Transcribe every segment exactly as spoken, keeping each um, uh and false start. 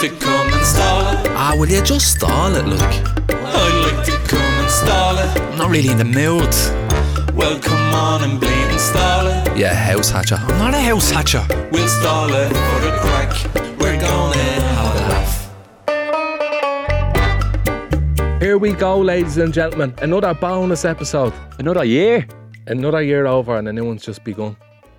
to come and stall it. Ah, will you just stall it, look? I'd like to come and stall it. I'm not really in the mood. Well, come on and bleed and stall it. Yeah, house hatcher. I'm not a house hatcher. We'll stall it for the crack. We're gonna have a laugh. Here we go, ladies and gentlemen. Another bonus episode. Another year? Another year over and a new one's just begun.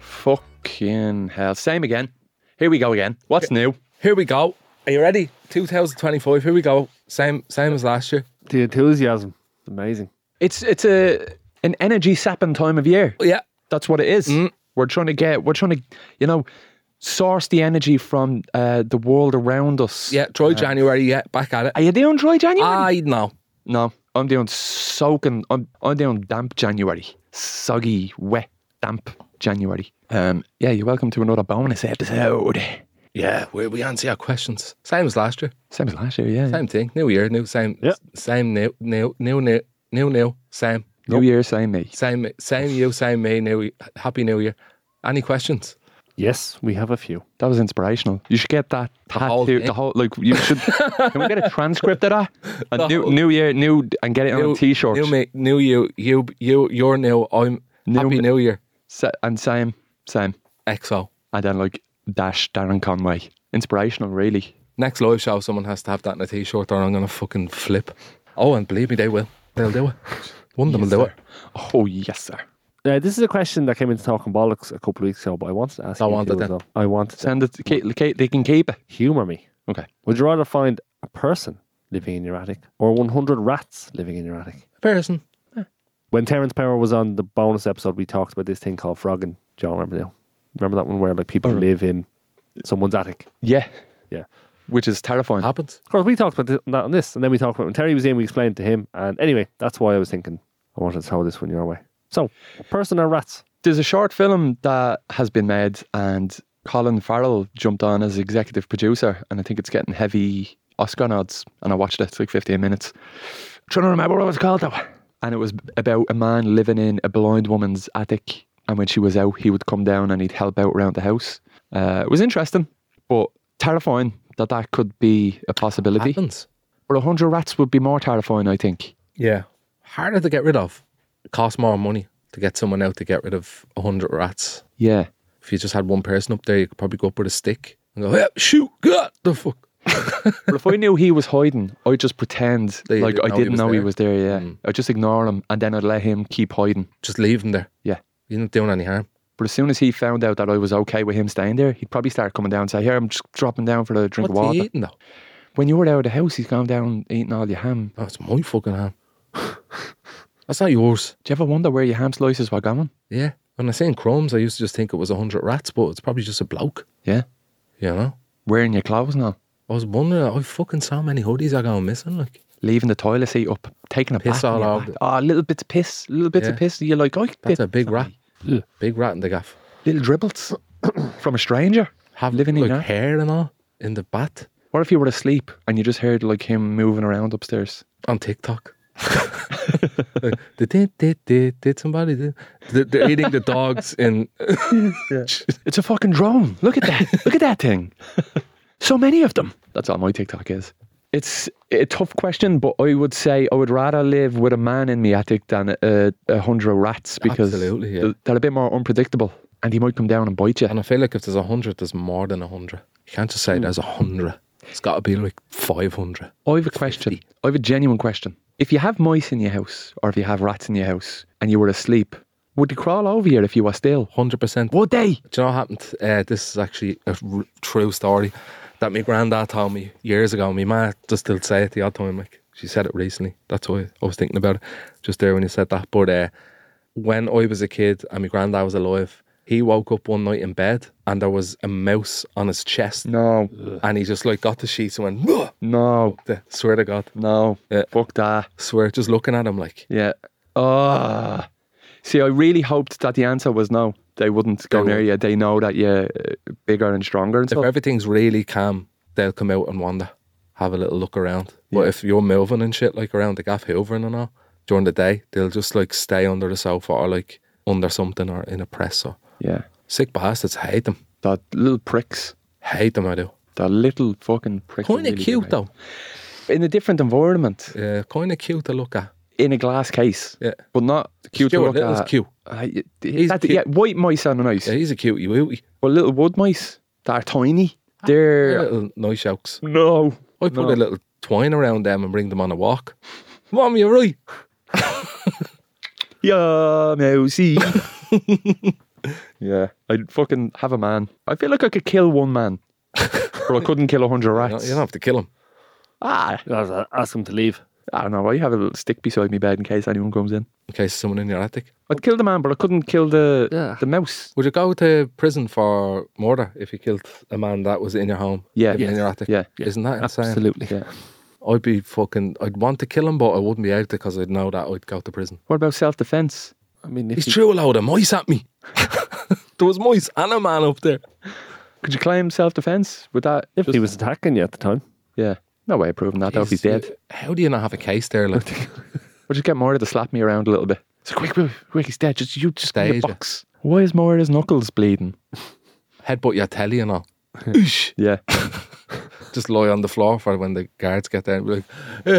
Fucking hell. Same again. Here we go again. What's new? Here we go. Are you ready? twenty twenty-five. Here we go. Same same as last year. The enthusiasm. It's amazing. It's it's a an energy sapping time of year. Yeah. That's what it is. Mm. We're trying to get, we're trying to, you know, source the energy from uh, the world around us. Yeah, dry January. Yeah, back at it. Are you doing dry January? I know. No, I'm doing soaking, I'm, I'm doing damp January. Soggy, wet, damp January. Um, yeah, you're welcome to another bonus episode. Yeah, we we answer your questions. Same as last year. Same as last year, yeah. Same thing. New year, new same. Yeah. Same new new new new new new same. New year, same me. Same same you, same me. New happy New Year. Any questions? Yes, we have a few. That was inspirational. You should get that The whole tattoo. thing. The whole, like, you should. Can we get a transcript of that? A The new, whole- new year, new, and get it on a t-shirt. New me, new you, you you you're new. I'm New happy me- New Year. Sa- and same, same. X O. And then like dash Darren Conway. Inspirational, really. Next live show, someone has to have that in a t-shirt, or I'm gonna fucking flip. Oh, and believe me, they will. They'll do it. One of them will do it. Oh yes, sir. Uh, this is a question that came into Talking Bollocks a couple of weeks ago, but I wanted to ask I you. wanted if you it as well. I wanted to Send it. To Kate, Kate, they can keep it. humour me. Okay. Would you rather find a person living in your attic or one hundred rats living in your attic? Person. When Terence Power was on the bonus episode, we talked about this thing called frogging. Do you all remember that? Remember that one where like people live in someone's attic? Yeah. Yeah. Which is terrifying. Happens. Of course, we talked about th- that on this, and then we talked about when Terry was in, we explained to him. And anyway, that's why I was thinking I wanted to throw this one your way. So, person or rats? There's a short film that has been made, and Colin Farrell jumped on as executive producer, and I think it's getting heavy Oscar nods. And I watched it. It's like fifteen minutes. I'm trying to remember what it was called though. And it was about a man living in a blind woman's attic, and when she was out, he would come down and he'd help out around the house. Uh, it was interesting, but terrifying that that could be a possibility. Happens. But a hundred rats would be more terrifying, I think. Yeah. Harder to get rid of. It costs more money to get someone out to get rid of a hundred rats. Yeah. If you just had one person up there, you could probably go up with a stick and go, yeah, shoot, God, the fuck. But if I knew he was hiding, I'd just pretend That you like didn't I know he didn't was know he there. was there, yeah. Mm. I'd just ignore him, and then I'd let him keep hiding. Just leave him there. Yeah. You're not doing any harm. But as soon as he found out that I was okay with him staying there, he'd probably start coming down and say, here, I'm just dropping down for a drink What's of water. he eating though? When you were out of the house, he's gone down eating all your ham. Oh, it's my fucking ham. That's not yours. Do you ever wonder where your ham slices were going? Yeah. When I seen crumbs, I used to just think it was a hundred rats, but it's probably just a bloke. Yeah. You know? Wearing your clothes now. I was wondering, I fucking so many hoodies are going missing. Like, Leaving the toilet seat up, taking a Piss bath all on your over back. Oh, little bits of piss, little bits of Yeah. piss. You're like, oh, that's a big rat. Ugh. Big rat in the gaff. little dribbles from a stranger. Have Living in like there. hair and all in the bath What if you were asleep and you just heard like him moving around upstairs? on TikTok. Like, did, did, did, did, did somebody do? They're, they're eating the dogs in. It's a fucking drone. Look at that. Look at that thing. So many of them. That's all my TikTok is. It's a tough question, but I would say I would rather live with a man in my attic than a, a hundred rats because Absolutely, yeah. they're, they're a bit more unpredictable and he might come down and bite you. And I feel like if there's a hundred, there's more than a hundred. You can't just say there's a hundred. It's got to be like five hundred. I have a question. I have a genuine question. If you have mice in your house or if you have rats in your house and you were asleep, would they crawl over you if you were still? Hundred percent. Would they? Do you know what happened? Uh, this is actually a r- true story that my granddad told me years ago. My ma just still say it the odd time. Like she said it recently. That's why I was thinking about it just there when you said that. But uh, when I was a kid and my granddad was alive, he woke up one night in bed and there was a mouse on his chest. No. And he just like got the sheets and went, "Ugh!" No. The- swear to God. No. Yeah. Fuck that. Swear, just looking at him like, Yeah. Oh. See, I really hoped that the answer was no. They wouldn't go They near would. you. They know that you're uh, bigger and stronger and if stuff. everything's really calm, they'll come out and wander, have a little look around. But Yeah. if you're moving and shit, like around the gaff hoovering and all, during the day, they'll just like stay under the sofa or like under something or in a press. Or Yeah. sick bastards, hate them. That little pricks. Hate them, I do. The little fucking prick. Kind of really cute do, though. mate. In a different environment, Yeah, kind of cute to look at. in a glass case, Yeah. but not cute to Stuart look Little's at. cute. Uh, y- He's that- cute. Yeah, white mice are nice, Yeah, he's a cutie wootie. but little wood mice that are tiny. They're Little nice yokes. no. I put No. a little twine around them and bring them on a walk. Mom, you're right. Yeah, mousy. Yeah, I'd fucking have a man. I feel like I could kill one man, but I couldn't kill a hundred You don't, rats. you don't have to kill him. Ah, I'll Ask him to leave. I don't know. I have a little stick beside me bed in case anyone comes in. In case someone in your attic. I'd kill the man, but I couldn't kill the Yeah. the mouse. Would you go to prison for murder if you killed a man that was in your home? Yeah. living in your attic? Yeah. Isn't that insane? Absolutely. Yeah. I'd be fucking. I'd want to kill him, but I wouldn't be out because I'd know that I'd go to prison. What about self defense? I mean, if He's you, threw a load of mice at me. There was mice and a man up there. Could you claim self defense? Would that? if just- he was attacking you at the time, yeah. No way of proving that though if he's dead. How do you not have a case there? Like, Or just get Moira to slap me around a little bit. So quick, quick, quick, he's dead. Just you just give me Stage a it. box. Why is Moira's knuckles bleeding? headbutt your telly and all. Oosh. Yeah. Just lie on the floor for when the guards get there and be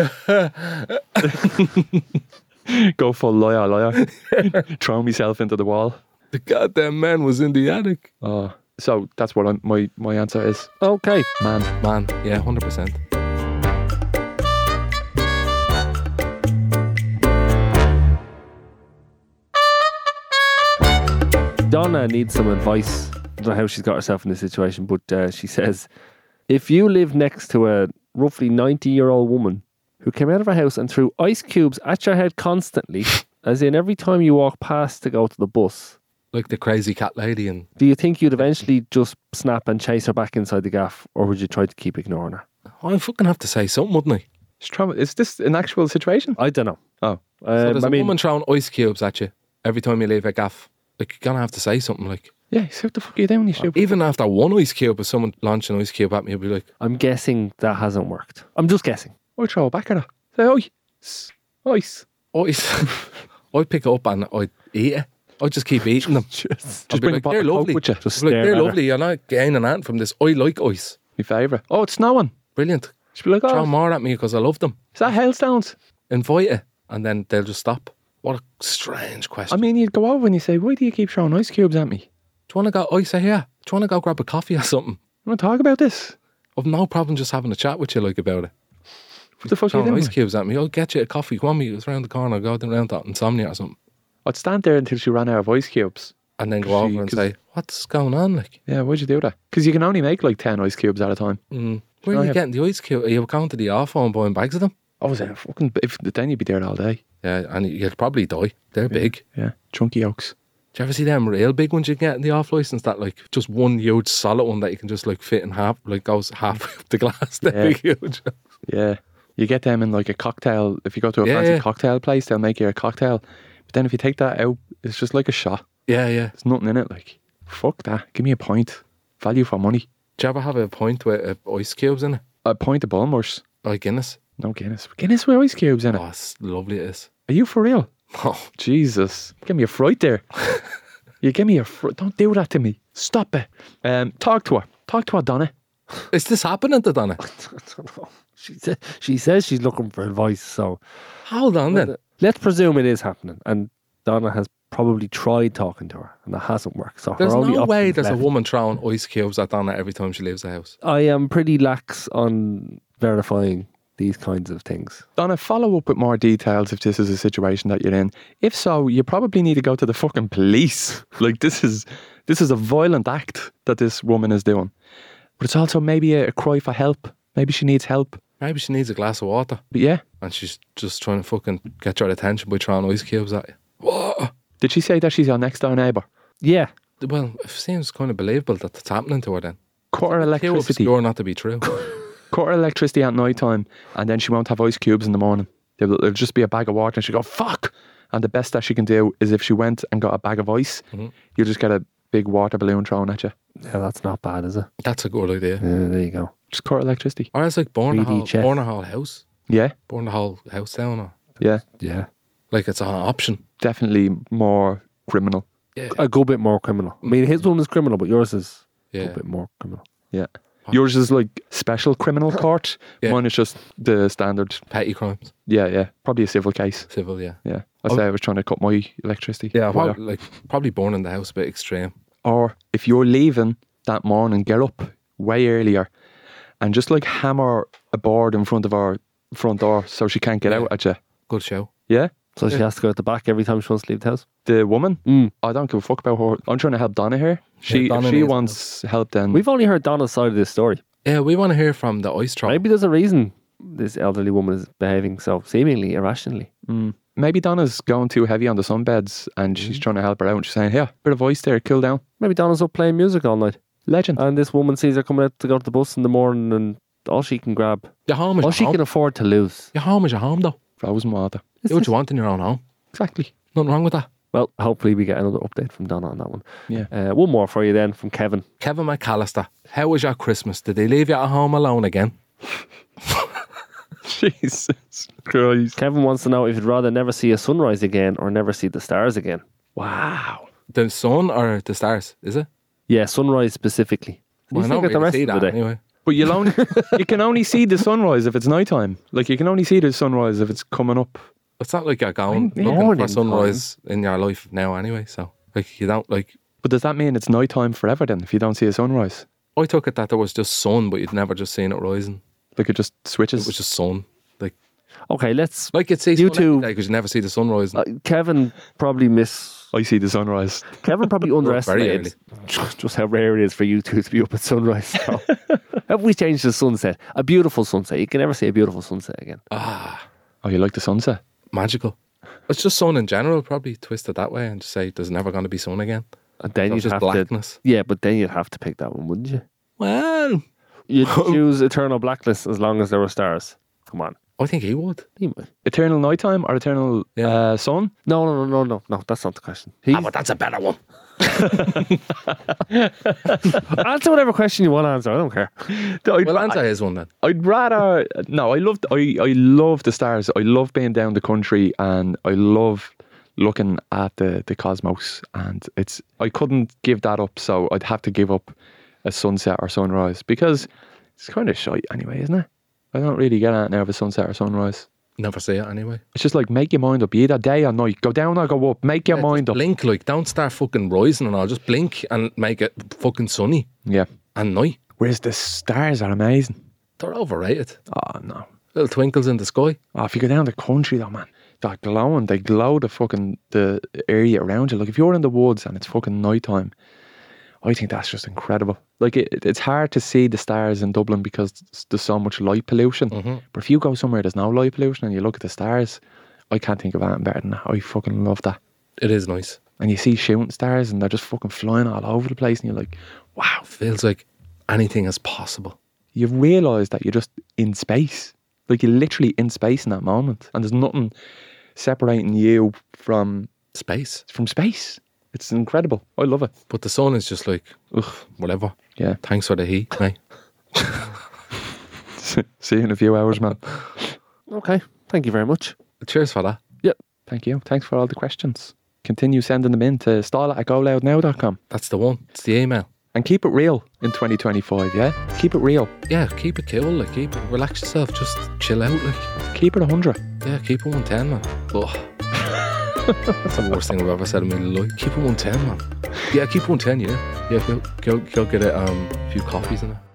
like, Go full liar, liar. Throw myself into the wall. the goddamn man was in the attic. Oh. So that's what I'm, my my answer is. okay. Man. Man, yeah, one hundred percent. Donna needs some advice. I don't know how she's got herself in this situation, but uh, she says, if you live next to a roughly ninety-year-old woman who came out of her house and threw ice cubes at your head constantly, as in every time you walk past to go to the bus, Like the crazy cat lady. And do you think you'd eventually just snap and chase her back inside the gaff, or would you try to keep ignoring her? I fucking have to say something, wouldn't I? It's trauma. Is this an actual situation? I don't know. Oh. So Um, there's I a mean, woman throwing ice cubes at you every time you leave a gaff. Like, you're gonna have to say something. Like, Yeah, so what the fuck are you doing, you stupid? even after one ice cube, if someone launched an ice cube at me, I'd be like, I'm guessing that hasn't worked. I'm just guessing. I'd throw it back at her. Say, oi. S- Ice. ice. I'd pick it up and I'd eat it. I'd just keep eating them. Just I'd be bring like, a bottle they're of Coke lovely. with you. Just I'd be like, stare they're at her. lovely. You're not gaining anything from this. I like ice. My favourite. Oh, it's snowing. Brilliant. She'd be like, Throw oh, more at me because I love them. is that hailstones? Invite it, and then they'll just stop. What a strange question. I mean, you'd go over and you say, why do you keep throwing ice cubes at me? do you want to go? I say, yeah. Do you want to go grab a coffee or something? You want to talk about this? I've no problem just having a chat with you like about it. What the fuck are you Throwing doing? ice cubes at me. I'll get you a coffee. Come on, me. It's around the corner. Go down around that insomnia or something, I'd stand there until she ran out of ice cubes. and then go She- over and 'cause- say, "What's going on?" Like, Yeah, why'd you do that? Because you can only make like ten ice cubes at a time. mm, where I are you have- getting the ice cube? Are you going to the Arfo and buying bags of them? Oh, was it fucking? If then you'd be there all day. Yeah, and you'd probably die. They're big. Yeah, chunky oaks. Do you ever see them real big ones you can get in the off license? That like just one huge solid one that you can just like fit in half, like goes half up the glass. They're Yeah. big, huge. Yeah, you get them in like a cocktail. If you go to a Yeah, fancy yeah. cocktail place, they'll make you a cocktail. But then if you take that out, it's just like a shot. Yeah, yeah. There's nothing in it. Like, fuck that. Give me a pint. Value for money. Do you ever have a pint with uh, ice cubes in it? A pint of Bulmers. Like Guinness? No Guinness. Guinness with ice cubes in it. Oh, it's lovely it is. Are you for real? Oh, Jesus. Give me a fright there. You give me a fright. Don't do that to me. Stop it. Um, talk to her. Talk to her, Donna. is this happening to Donna? I don't know. She, sa- she says she's looking for advice, so Hold on then. let's presume it is happening. And Donna has probably tried talking to her, and that hasn't worked. So There's her only no way options there's a left- woman throwing ice cubes at Donna every time she leaves the house. I am pretty lax on verifying these kinds of things. Donna, follow up with more details if this is a situation that you're in. If so, you probably need to go to the fucking police. Like, this is this is a violent act that this woman is doing. But it's also maybe a, a cry for help. Maybe she needs help. Maybe she needs a glass of water But yeah. and she's just trying to fucking get your attention by throwing ice cubes at you. What? Did she say that she's your next door neighbour? Yeah. Well, it seems kind of believable that it's happening to her then. Cut her Too electricity. obscure not to be true. Cut her electricity at night time, and then she won't have ice cubes in the morning. There'll, there'll just be a bag of water, and she'll go, fuck! And the best that she can do is if she went and got a bag of ice, Mhm. you'll just get a big water balloon thrown at you. Yeah, that's not bad, is it? That's a good idea. Yeah, there you go. Just cut her electricity. Or it's like burn the three D whole, chef. burn the whole house. Yeah, Burn the whole house down. Or, yeah. Yeah. like it's an option. Definitely more criminal. Yeah. A good bit more criminal. I mean, his one is criminal, but yours is a Yeah. good bit more criminal. Yeah. Yours is like special criminal court. Yeah. Mine is just the standard. Petty crimes. Yeah, yeah. Probably a civil case. Civil, yeah. Yeah. I Oh. say I was trying to cut my electricity. Yeah, wire. prob- like probably burning the house a bit extreme. Or if you're leaving that morning, get up way earlier and just like hammer a board in front of our front door so she can't get Yeah. out at you. Good show. Yeah? So she has to go at the back every time she wants to leave the house. The woman? Mm. I don't give a fuck about her. I'm trying to help Donna here. She Donna if she needs wants help then We've only heard Donna's side of this story. Yeah, we want to hear from the ice troll. Maybe there's a reason this elderly woman is behaving so seemingly irrationally. mm, maybe Donna's going too heavy on the sunbeds and she's trying to help her out and she's saying, here, bit of voice there, cool down. Maybe Donna's up playing music all night. Legend. And this woman sees her coming out to go to the bus in the morning and all she can grab, Your home is all your she home. can afford to lose. Your home is your home, though. Frozen water. Do what you want in your own home. Exactly. Nothing wrong with that. Well, hopefully we get another update from Donna on that one. Yeah. Uh, one more for you then from Kevin. Kevin McAllister, how was your Christmas? Did they leave you at home alone again? Jesus Christ. Kevin wants to know if you'd rather never see a sunrise again or never see the stars again. Wow. The sun or the stars, is it? Yeah, sunrise specifically. Well, I You don't think at the really rest see of that the day. anyway. But you'll only you can only see the sunrise if it's nighttime. Like you can only see the sunrise if it's coming up. It's not like you're going Yeah. looking Morning for sunrise in your life now anyway. So, like, you don't, like, But does that mean it's nighttime forever then if you don't see a sunrise? I took it that there was just sun, but you'd never just seen it rising. Like it just switches. It was just sun. Like, Okay, let's. like you'd see You sun two- because you never see the sun rising. Uh, Kevin probably miss. I see the sunrise. Kevin probably underestimated just how rare it is for you two to be up at sunrise. So, have we changed the sunset? A beautiful sunset. You can never see a beautiful sunset again. ah, Oh, you like the sunset? magical. It's just sun in general, probably twist it that way and just say there's never going to be sun again. And then So you'd it's just have blackness. to. Yeah, but then you'd have to pick that one, wouldn't you? Well, You'd choose eternal blackness as long as there were stars. Come on. I think he would. He might. Eternal nighttime or eternal Yeah. uh, sun? No, no, no, no, no, no. That's not the question. He, Ah, but that's a better one. answer whatever question you want to answer. I don't care. I'd, Well, answer his one then. I'd rather no. I love I I love the stars. I love being down the country and I love looking at the the cosmos. And it's I couldn't give that up. So I'd have to give up a sunset or sunrise because it's kind of shite anyway, isn't it? I don't really get out now of a sunset or sunrise. Never see it anyway. It's just like make your mind up. You either day or night. Go down or go up. Make your Yeah, mind just up. blink, like, don't start fucking rising and all. Just blink and make it fucking sunny Yeah. and night. Whereas the stars are amazing. They're overrated. Oh no. Little twinkles in the sky. Oh, if you go down the country though, man, they're glowing. They glow the fucking the area around you. Like if you're in the woods and it's fucking nighttime, I think that's just incredible. Like it, it's hard to see the stars in Dublin because there's so much light pollution. Mhm. But if you go somewhere there's no light pollution and you look at the stars, I can't think of anything better than that. I fucking love that. It is nice. And you see shooting stars and they're just fucking flying all over the place and you're like, wow. Feels like anything is possible. You realise that you're just in space. Like you're literally in space in that moment. And there's nothing separating you from Space. from space. It's incredible. I love it. But the sun is just like, ugh, whatever. Yeah. Thanks for the heat, mate. See you in a few hours, man. Okay. Thank you very much. Cheers for that. Thank you. Thanks for all the questions. Continue sending them in to style at go loud now dot com. That's the one. It's the email. And keep it real in twenty twenty-five, yeah? Keep it real. Yeah, keep it cool. Like, keep it. Relax yourself. Just chill out. Like, Keep it one hundred. yeah, keep it one ten, man. Ugh. That's the worst thing I've ever said in my life. Keep it one ten, man. Yeah, keep it one ten. Yeah, yeah. Go, go, go get a um, few coffees in it.